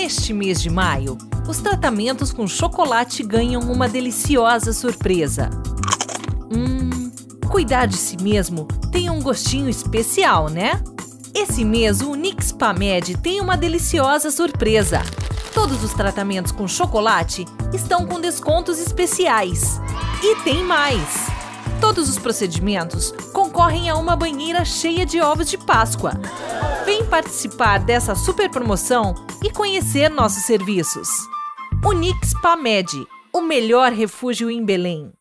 Neste mês de maio, os tratamentos com chocolate ganham uma deliciosa surpresa. Cuidar de si mesmo tem um gostinho especial, né? Esse mês, o Nix Pamed tem uma deliciosa surpresa. Todos os tratamentos com chocolate estão com descontos especiais. E tem mais! Todos os procedimentos concorrem a uma banheira cheia de ovos de Páscoa. Vem participar dessa super promoção e conhecer nossos serviços. O Nix Pamed, o melhor refúgio em Belém.